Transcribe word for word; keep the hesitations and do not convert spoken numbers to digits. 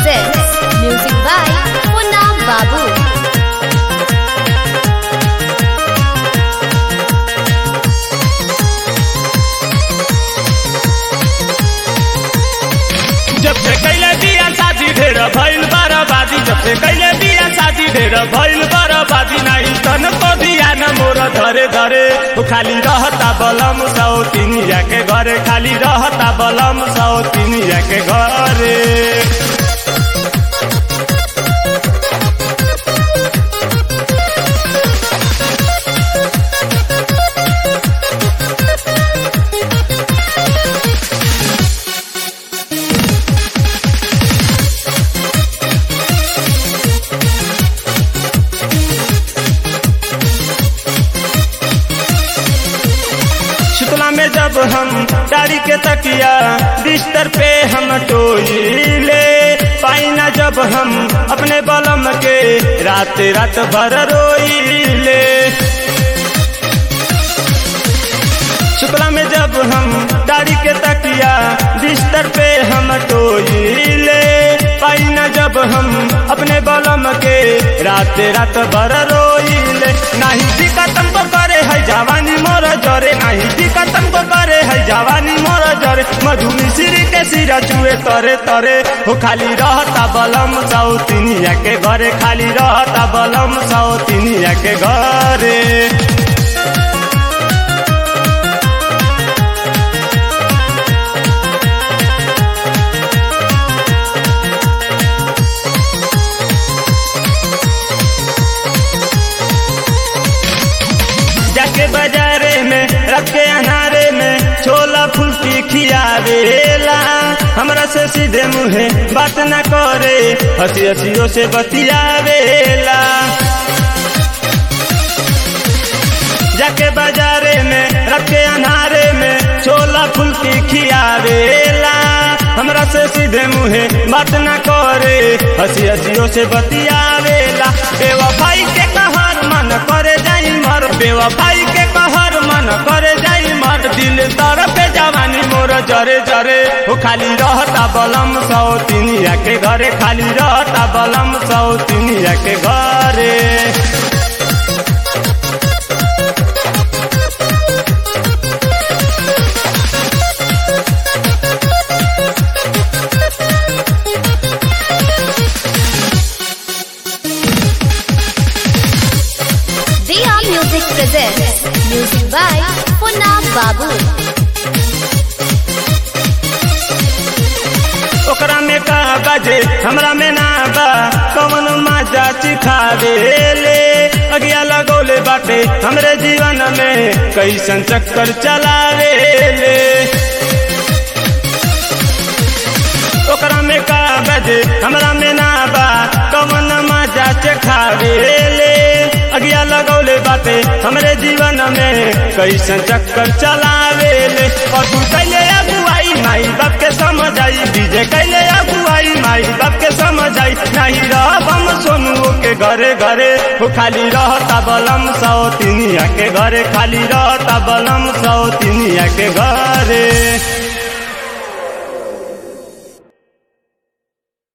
presents music by Poonam Babu. जब से कैले बिया शादी ढेर भइल बर्बादी जब से कैले बिया शादी ढेर भइल बर्बादी नहीं तन को दिया न मोर धरे धरे वो खाली रहता बलम सौ तीनिया के घरे खाली रहता बलम सौ तीनिया के घरे शुक्ला में जब हम डारी के तकिया बिस्तर पे हम टोइले पाई न जब हम अपने बलम के रात रात भर रोइले शुक्ला में जब हम डारी के तकिया बिस्तर पे हम टोइले पाई न जब हम अपने बलम के रात रात भर रोइले नहीं दिक्कत हमको करे है जवानी मोर जरे नहीं दिक्कत हमको करे है जवानी मोर जरे मधुनी सिरी के सिरा चुए तरे तरे हो खाली रहता बलम सौतिनिया के घरे खाली रहता बलम सौतिनिया के घरे जाके बाजारे में रखे अनारे में छोला फुल्की खियावेला हमरा से सीधे मुहे बात न करे हंसी हंसियों से बतियावेला जाके बाजारे में रखे अनारे में छोला फुल्की खियावेला हमरा से सीधे मुहे बात न करे हंसी हंसियों से बतियावेला बेवफाई के कहर मन करे जाई मर बेवफाई के कहर मन करे जाई मर दिल तर पे जवानी मोर जरे जरे वो खाली रहता बलम सौतिनिया के घरे खाली रहता बलम सौतिनिया के घरे Diya Music presents music by Poonam Babu. ओकरा में का बाजे हमरा में ना बा कौन मजा चिखावेले अगिया लगौले बाटे हमरे जीवन में कैसन चक्कर चलावेले ओकरा में का बाजे हमरा में ना बा कौन मजा चिखावेले अगिया लगौले बाटे हमरे जीवन में कैसन चक्कर चलावेले और तू कैले अगुवाई माई बाप के समझ आई डीजे कैले अगुवाई माई बाप के समझ आई नहीं रहब हम सोनुओ के घरे घरे वो खाली रहता बलम सौतिनिया के घरे खाली रहता बलम सौतिनिया के घरे।